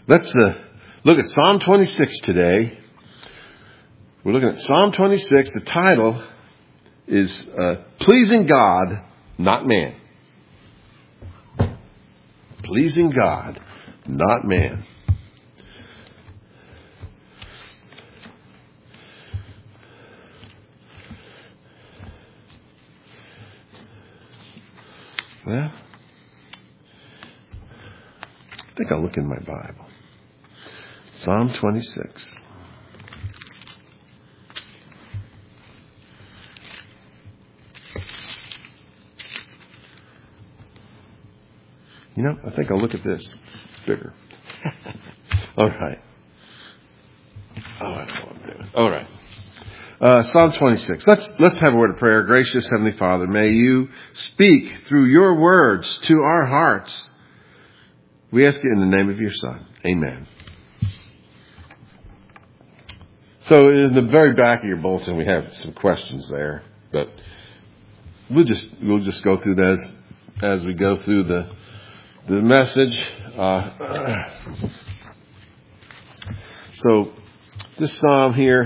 Let's look at Psalm 26 today. We're looking at Psalm 26. The title is Pleasing God, Not Man. Pleasing God, not man. Well, I think I'll look in my Bible. Psalm 26. You know, I think I'll look at this. It's bigger. All right. Oh, I know what I'm doing. All right. Psalm 26. Let's have a word of prayer. Gracious Heavenly Father, may you speak through your words to our hearts. We ask it in the name of your Son. Amen. So in the very back of your bulletin, we have some questions there, but we'll just go through those as we go through the message. So this psalm here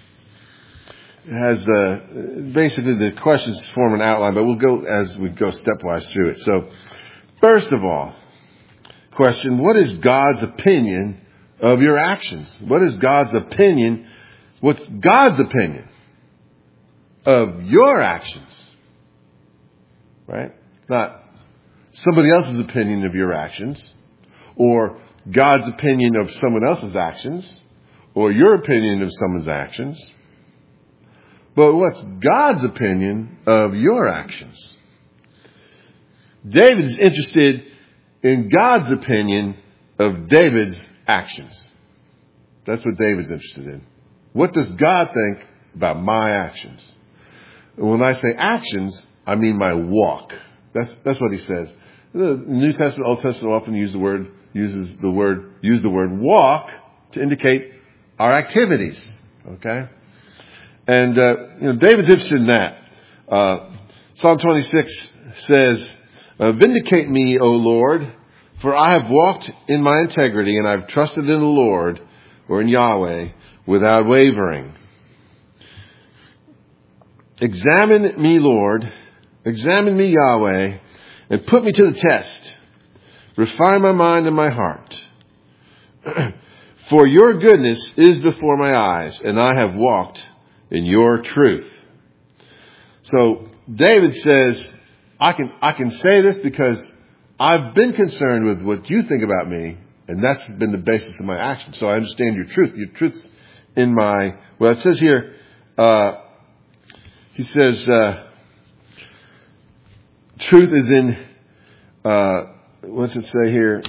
has basically the questions form an outline, but we'll go as we go stepwise through it. So first of all, question: what is God's opinion of your actions? What is God's opinion? What's God's opinion of your actions? Right? Not somebody else's opinion of your actions, or God's opinion of someone else's actions, or your opinion of someone's actions. But what's God's opinion of your actions? David's interested in God's opinion of David's actions. That's what David's interested in. What does God think about my actions? And when I say actions, I mean my walk. That's what he says. The New Testament, Old Testament often use the word walk to indicate our activities. Okay? And, David's interested in that. Psalm 26 says, vindicate me, O Lord, for I have walked in my integrity and I've trusted in the Lord, or in Yahweh, without wavering. Examine me, Lord, examine me, Yahweh, and put me to the test. Refine my mind and my heart. For your goodness is before my eyes, and I have walked in your truth. So David says, I can say this because I've been concerned with what you think about me, and that's been the basis of my action. So I understand your truth. Your truth's in my, well, it says here, he says, truth is in, what's it say here?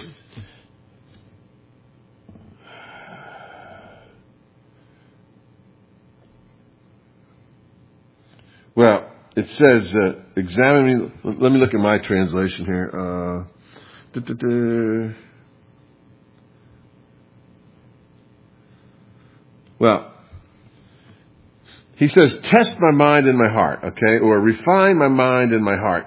Well, it says, examine me. Let me look at my translation here. Well, he says, test my mind and my heart, okay? Or refine my mind and my heart.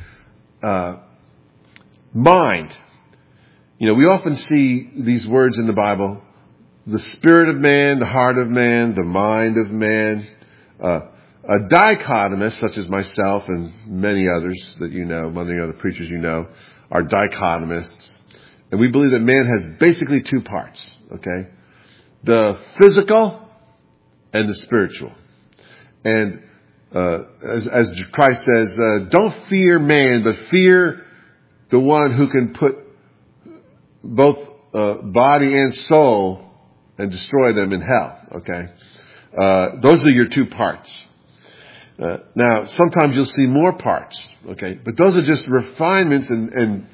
Mind. We often see these words in the Bible. The spirit of man, the heart of man, the mind of man. A dichotomist, such as myself and many others that you know, many other preachers you know, are dichotomists. And we believe that man has basically two parts, okay? The physical and the spiritual. And as Christ says, don't fear man, but fear the one who can put both body and soul and destroy them in hell, okay? Those are your two parts. Now, sometimes you'll see more parts, okay? But those are just refinements and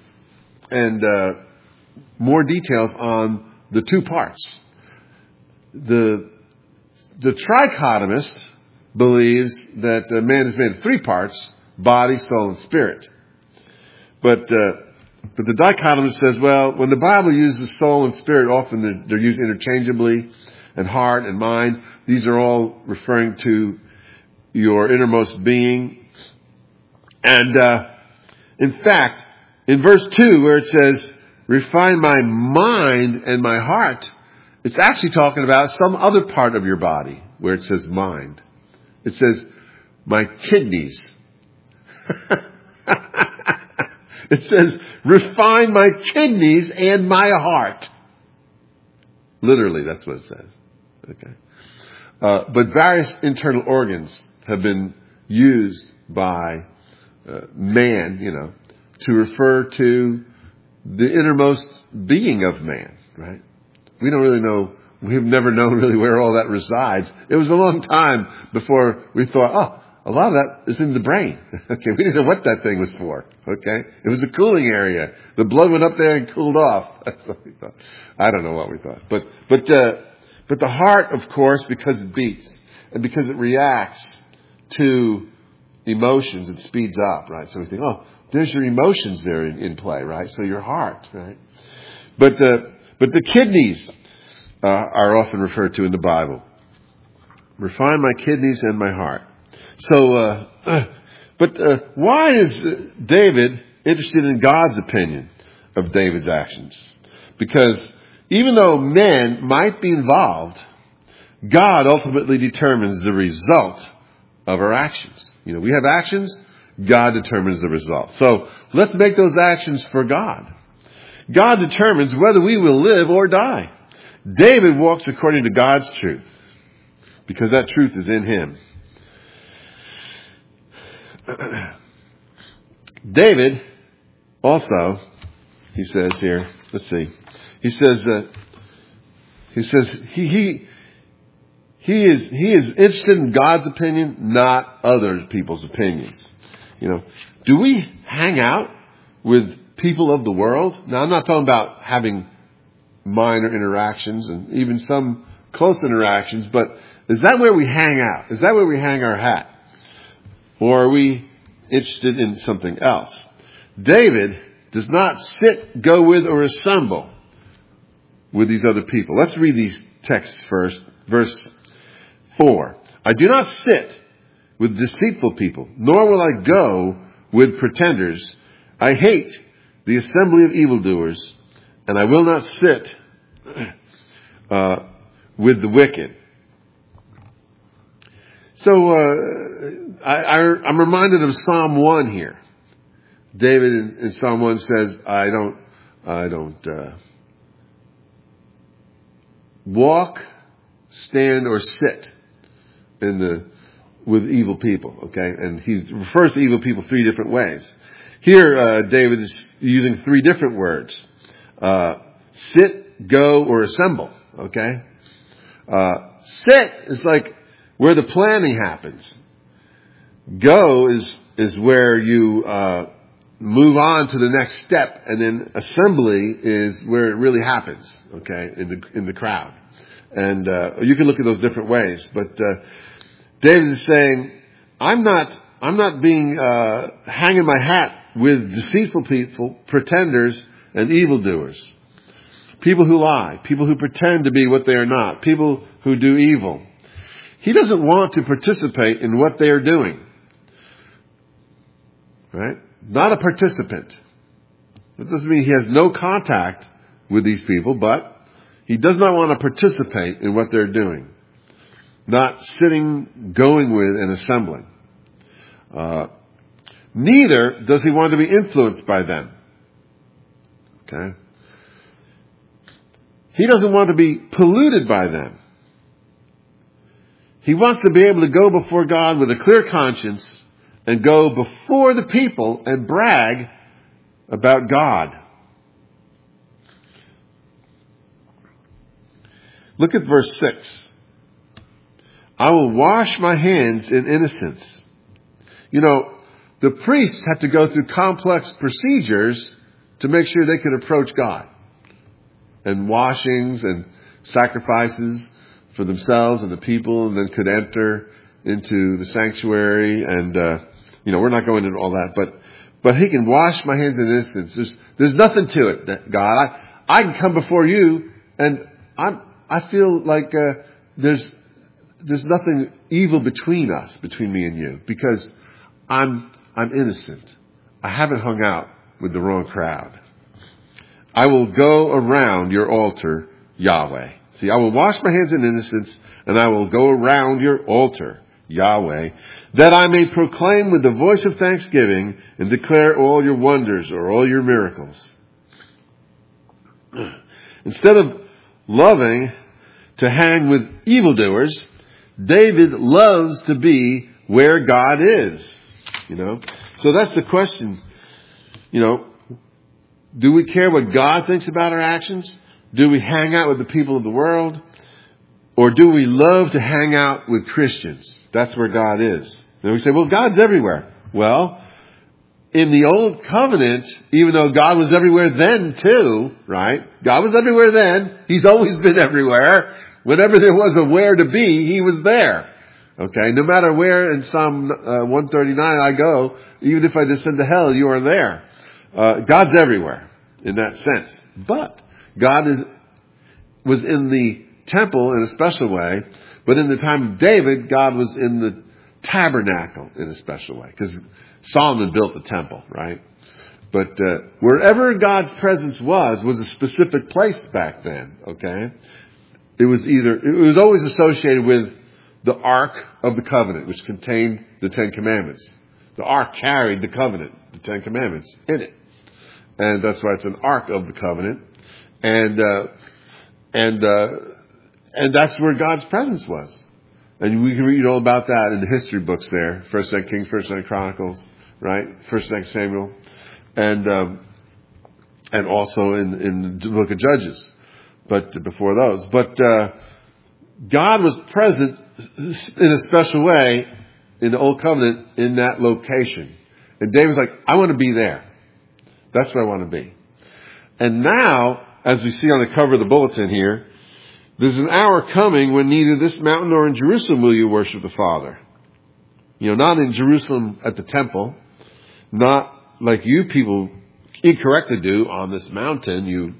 more details on the two parts. The trichotomist believes that man is made of three parts: body, soul, and spirit. But the dichotomist says, well, when the Bible uses soul and spirit, often they're used interchangeably, and heart and mind. These are all referring to your innermost being. And in fact, in verse 2, where it says, refine my mind and my heart, it's actually talking about some other part of your body where it says mind. It says my kidneys. It says refine my kidneys and my heart. Literally, that's what it says. Okay. But various internal organs have been used by man, to refer to the innermost being of man, right? We don't really know, we've never known really where all that resides. It was a long time before we thought, a lot of that is in the brain. Okay, we didn't know what that thing was for. Okay, it was a cooling area. The blood went up there and cooled off. That's what we thought. I don't know what we thought, but the heart, of course, because it beats and because it reacts to emotions, it speeds up, right? So we think, there's your emotions there in play, right? So your heart, right? But the kidneys are often referred to in the Bible. Refine my kidneys and my heart. So, but why is David interested in God's opinion of David's actions? Because even though men might be involved, God ultimately determines the result of our actions. We have actions, God determines the result. So let's make those actions for God. God determines whether we will live or die. David walks according to God's truth because that truth is in him. David also, he says here, let's see. He says he is interested in God's opinion, not other people's opinions. Do we hang out with people of the world? Now, I'm not talking about having minor interactions and even some close interactions, but is that where we hang out? Is that where we hang our hat? Or are we interested in something else? David does not sit, go with, or assemble with these other people. Let's read these texts first. Verse 4. I do not sit with deceitful people, nor will I go with pretenders. I hate the assembly of evildoers, and I will not sit with the wicked. So I'm reminded of Psalm 1 here. David in Psalm 1 says, I don't walk, stand, or sit with evil people. Okay, and he refers to evil people 3 different ways. Here, David is using 3 different words: sit, go, or assemble. Okay, sit is like where the planning happens. Go is where you move on to the next step, and then assembly is where it really happens. Okay, in the crowd, and you can look at those different ways. But David is saying, I'm not being hanging my hat with deceitful people, pretenders, and evildoers, people who lie, people who pretend to be what they are not, people who do evil. He doesn't want to participate in what they are doing. Right? Not a participant. That doesn't mean he has no contact with these people, but he does not want to participate in what they're doing. Not sitting, going with, and assembling. Neither does he want to be influenced by them. Okay? He doesn't want to be polluted by them. He wants to be able to go before God with a clear conscience and go before the people and brag about God. Look at verse 6. I will wash my hands in innocence. The priests had to go through complex procedures to make sure they could approach God. And washings and sacrifices for themselves and the people, and then could enter into the sanctuary. And, we're not going into all that, but he can wash my hands in innocence. There's nothing to it, that God. I can come before you, and I feel like there's nothing evil between me and you, because I'm innocent. I haven't hung out with the wrong crowd. I will go around your altar, Yahweh. See, I will wash my hands in innocence, and I will go around your altar, Yahweh, that I may proclaim with the voice of thanksgiving and declare all your wonders or all your miracles. Instead of loving to hang with evildoers, David loves to be where God is. So that's the question. Do we care what God thinks about our actions? Do we hang out with the people of the world? Or do we love to hang out with Christians? That's where God is. And we say, well, God's everywhere. Well, in the Old Covenant, even though God was everywhere then too, right? God was everywhere then. He's always been everywhere. Whenever there was a where to be, He was there. Okay? No matter where in Psalm 139 I go, even if I descend to hell, you are there. God's everywhere in that sense. But God was in the temple in a special way. But in the time of David, God was in the tabernacle in a special way. Because Solomon built the temple, right? But wherever God's presence was a specific place back then, okay? It was always associated with the Ark of the Covenant, which contained the Ten Commandments. The Ark carried the covenant, the Ten Commandments, in it. And that's why it's an Ark of the Covenant. And that's where God's presence was. And we can read all about that in the history books there. 1st, 2nd Kings, 1st, 2nd Chronicles, right? 1st, 2nd Samuel. And also in the book of Judges. But before those. But God was present in a special way in the Old Covenant in that location. And David's like, I want to be there. That's where I want to be. And now, as we see on the cover of the bulletin here, there's an hour coming when neither this mountain nor in Jerusalem will you worship the Father. Not in Jerusalem at the temple, not like you people incorrectly do on this mountain,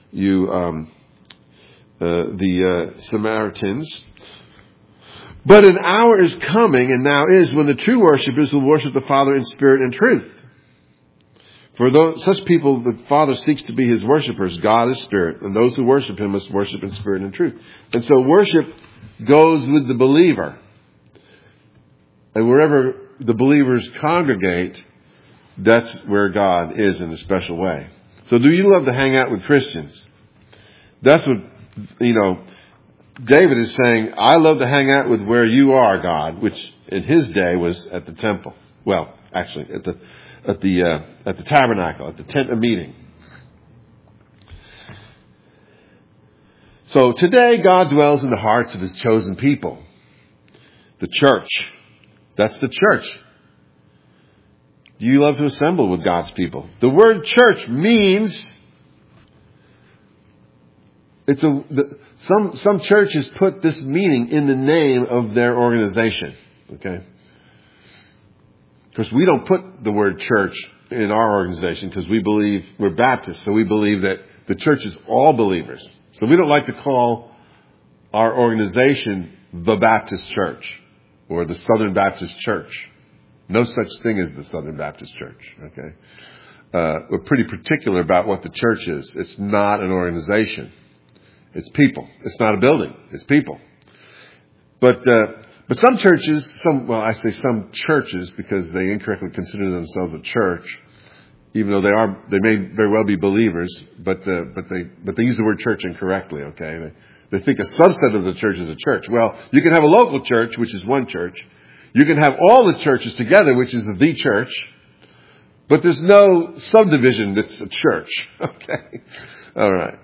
the Samaritans. But an hour is coming, and now is, when the true worshipers will worship the Father in spirit and truth. For such people, the Father seeks to be His worshipers. God is spirit, and those who worship Him must worship in spirit and truth. And so worship goes with the believer. And wherever the believers congregate, that's where God is in a special way. So do you love to hang out with Christians? That's what, David is saying, I love to hang out with where you are, God, which in his day was at the temple. Well, actually, at the tabernacle, at the tent of meeting. So today, God dwells in the hearts of His chosen people. The church. That's the church. Do you love to assemble with God's people? The word church means some churches put this meaning in the name of their organization. Okay? Because we don't put the word church in our organization because we believe we're Baptists, so we believe that the church is all believers. So we don't like to call our organization the Baptist Church or the Southern Baptist Church. No such thing as the Southern Baptist Church. Okay, we're pretty particular about what the church is. It's not an organization. It's people. It's not a building. It's people. But some churches, I say some churches because they incorrectly consider themselves a church, even though they may very well be believers, but they use the word church incorrectly. Okay, they think a subset of the church is a church. Well, you can have a local church, which is one church. You can have all the churches together, which is the church, but there's no subdivision that's a church. Okay, all right.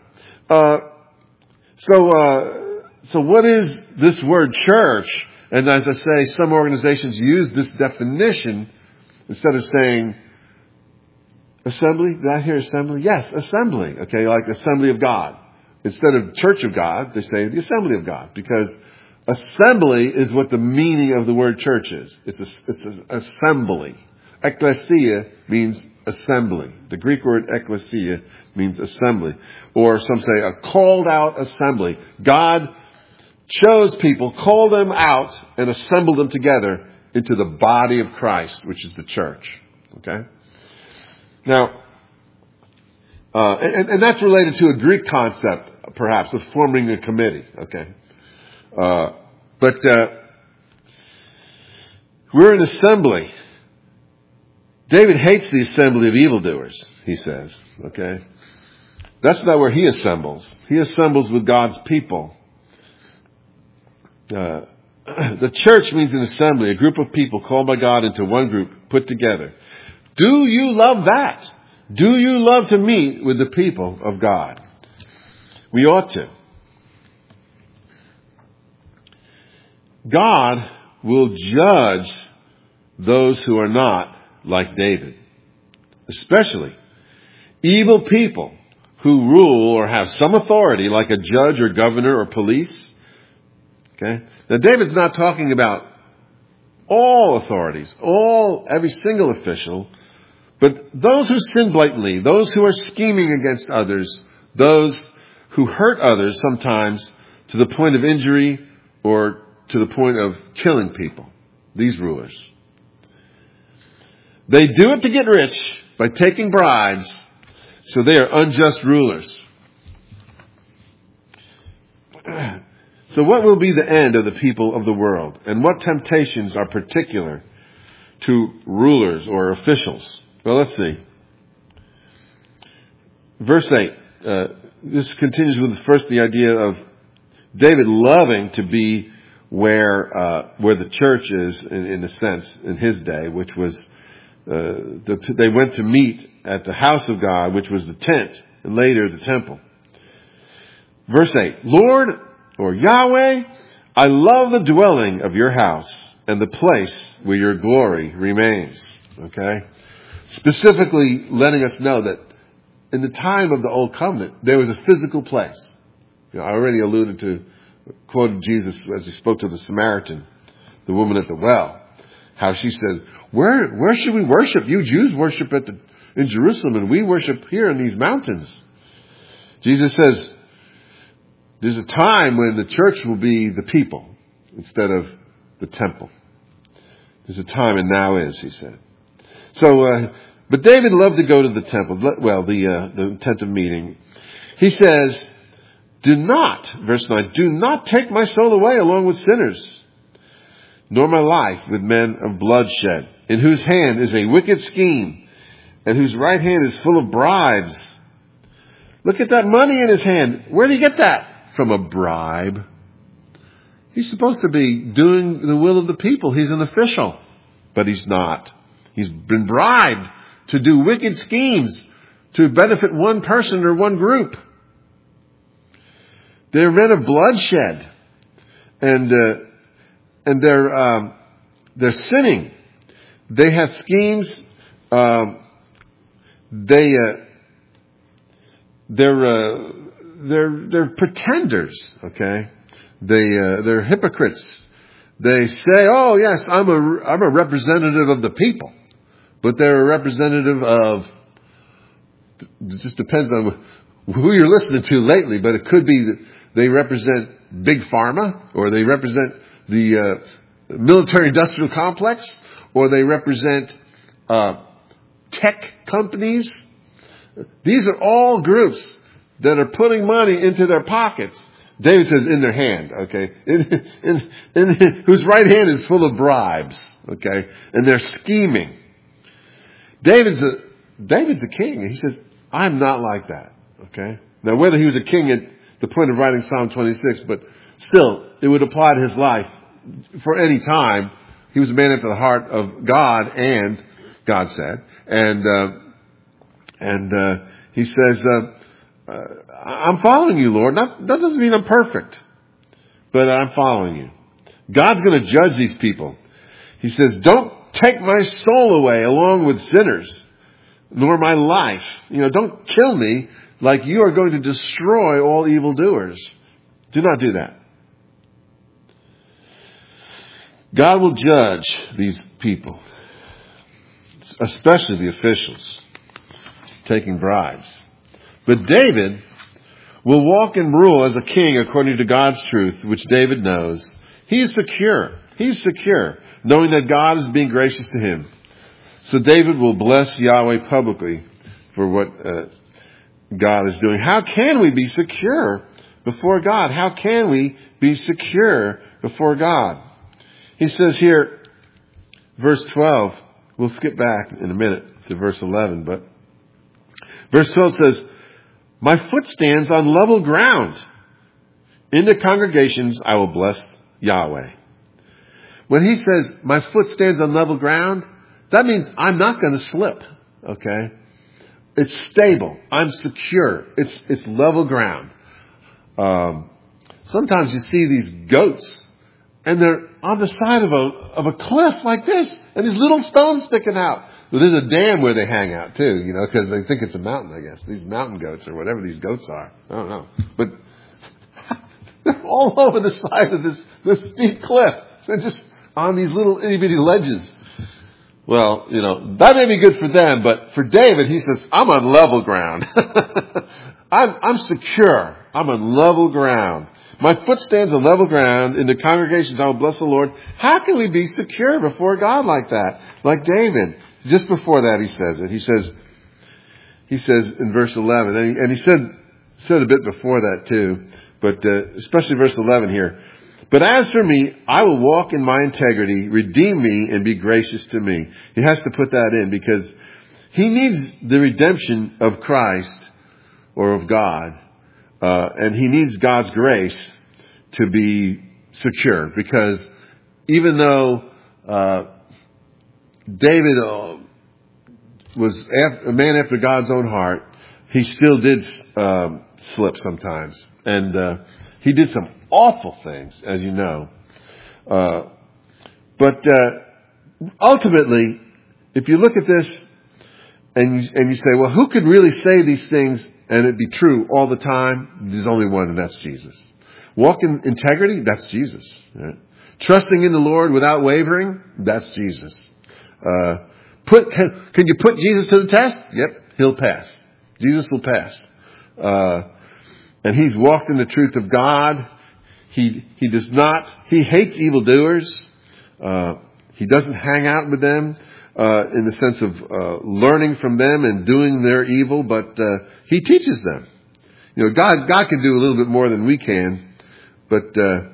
So what is this word church? And as I say, some organizations use this definition instead of saying assembly. Did I hear assembly? Yes, assembly. Okay, like Assembly of God. Instead of Church of God, they say the Assembly of God, because assembly is what the meaning of the word church is. It's an assembly. Ekklesia means assembly. The Greek word ekklesia means assembly. Or some say a called out assembly. God chose people, called them out, and assembled them together into the body of Christ, which is the church. Okay? Now, And that's related to a Greek concept, perhaps, of forming a committee. Okay. But we're an assembly. David hates the assembly of evildoers, he says. Okay. That's not where he assembles. He assembles with God's people. The church means an assembly, a group of people called by God into one group, put together. Do you love that? Do you love to meet with the people of God? We ought to. God will judge those who are not like David, especially evil people who rule or have some authority like a judge or governor or police. Okay? Now David's not talking about all authorities, every single official, but those who sin blatantly, those who are scheming against others, those who hurt others sometimes to the point of injury or to the point of killing people, these rulers. They do it to get rich by taking bribes, so they are unjust rulers. So what will be the end of the people of the world? And what temptations are particular to rulers or officials? Well, let's see. Verse 8. This continues with first the idea of David loving to be where the church is, in a sense, in his day, which was they went to meet at the house of God, which was the tent, and later the temple. Verse 8. Lord, or Yahweh, I love the dwelling of your house and the place where your glory remains. Okay? Specifically letting us know that in the time of the Old Covenant, there was a physical place. I already quoted Jesus as he spoke to the Samaritan, the woman at the well, how she said, where should we worship? You Jews worship in Jerusalem, and we worship here in these mountains. Jesus says, there's a time when the church will be the people instead of the temple. There's a time, and now is, he said. So, but David loved to go to the temple, the tent of meeting. He says, verse 9, do not take my soul away along with sinners, nor my life with men of bloodshed, in whose hand is a wicked scheme, and whose right hand is full of bribes. Look at that money in his hand. Where did he get that? From a bribe. He's supposed to be doing the will of the people. He's an official, but he's not. He's been bribed to do wicked schemes to benefit one person or one group. They're men of bloodshed, and they're sinning. They have schemes. They're pretenders. Okay, they're hypocrites. They say, "Oh yes, I'm a representative of the people," but they're a representative of. It just depends on who you're listening to lately, but it could be that they represent Big Pharma, or they represent the military-industrial complex, or they represent tech companies. These are all groups that are putting money into their pockets. David says in their hand, okay, in whose right hand is full of bribes, okay, and they're scheming. David's a king, and he says, I'm not like that, okay. Now, whether he was a king at the point of writing Psalm 26, but still, it would apply to his life for any time. He was a man after the heart of God, and God said, and he says, I'm following you, Lord. That doesn't mean I'm perfect, but I'm following you. God's going to judge these people. He says, don't take my soul away along with sinners, nor my life. Don't kill me like you are going to destroy all evildoers. Do not do that. God will judge these people, especially the officials, taking bribes. But David will walk and rule as a king according to God's truth, which David knows. He is secure. He's secure, knowing that God is being gracious to him. So David will bless Yahweh publicly for what God is doing. How can we be secure before God? How can we be secure before God? He says here, verse 12, we'll skip back in a minute to verse 11, but verse 12 says, my foot stands on level ground. In the congregations, I will bless Yahweh. When he says, my foot stands on level ground, that means I'm not going to slip. Okay? It's stable. I'm secure. It's level ground. Sometimes you see these goats and they're on the side of a cliff like this and there's little stones sticking out. Well, there's a dam where they hang out too, because they think it's a mountain, I guess. These mountain goats or whatever these goats are. I don't know. But they're all over the side of this steep cliff. They're just on these little itty bitty ledges. Well, that may be good for them, but for David, he says, I'm on level ground. I'm secure. I'm on level ground. My foot stands on level ground. In the congregations, I will bless the Lord. How can we be secure before God like that? Like David. Just before that, he says it. He says in verse 11, and he said a bit before that too, but especially verse 11 here. But as for me, I will walk in my integrity, redeem me, and be gracious to me. He has to put that in because he needs the redemption of Christ or of God, and he needs God's grace to be secure. Because even though David was a man after God's own heart, he still did slip sometimes, and he did some awful things, as you know. But ultimately, if you look at this and you say, well, who could really say these things and it be true all the time? There's only one, and that's Jesus. Walk in integrity, that's Jesus. Right? Trusting in the Lord without wavering, that's Jesus. Can you put Jesus to the test? Yep, he'll pass. Jesus will pass. And he's walked in the truth of God. He hates evildoers. He doesn't hang out with them, in the sense of, learning from them and doing their evil, but, he teaches them. God can do a little bit more than we can, but,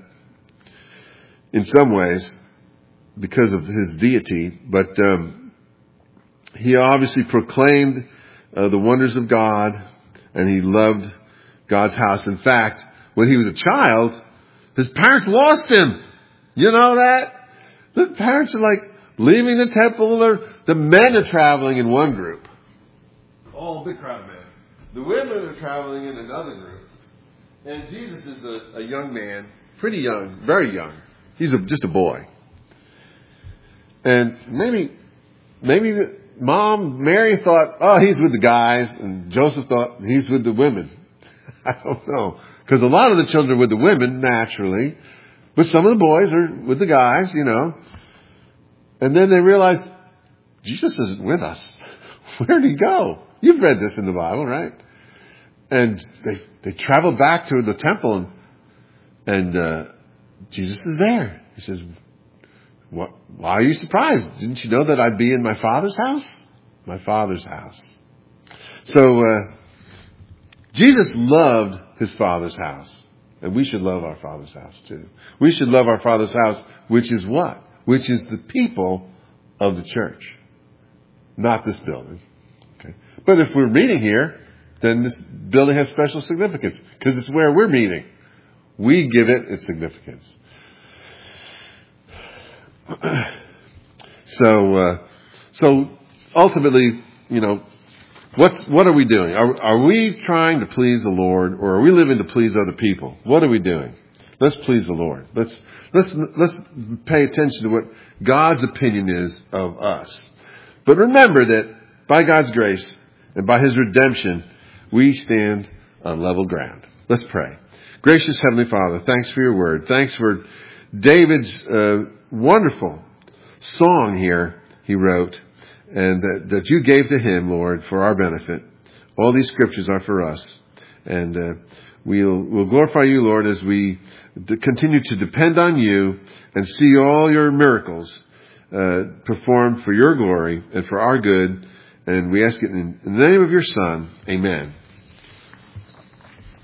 in some ways, because of his deity, but, he obviously proclaimed, the wonders of God, and he loved God's house. In fact, when he was a child, his parents lost him. You know that? The parents are like leaving the temple. The men are traveling in one group. All big crowd of men. The women are traveling in another group. And Jesus is a young man, pretty young, very young. He's just a boy. And maybe the mom, Mary, thought, oh, he's with the guys. And Joseph thought he's with the women. I don't know. Because a lot of the children are with the women, naturally. But some of the boys are with the guys, And then they realize, Jesus isn't with us. Where did he go? You've read this in the Bible, right? And they travel back to the temple, and Jesus is there. He says, "What? Why are you surprised? Didn't you know that I'd be in my Father's house? My Father's house." So Jesus loved his Father's house. And we should love our Father's house too. We should love our Father's house, which is what? Which is the people of the church. Not this building. Okay. But if we're meeting here, then this building has special significance because it's where we're meeting. We give it its significance. So ultimately, what are we doing? Are we trying to please the Lord, or are we living to please other people? What are we doing? Let's please the Lord. Let's pay attention to what God's opinion is of us. But remember that by God's grace and by his redemption, we stand on level ground. Let's pray. Gracious Heavenly Father, thanks for your word. Thanks for David's wonderful song here he wrote, and that you gave to him, Lord, for our benefit. All these scriptures are for us. And we'll glorify you, Lord, as we continue to depend on you and see all your miracles performed for your glory and for our good. And we ask it in the name of your Son. Amen.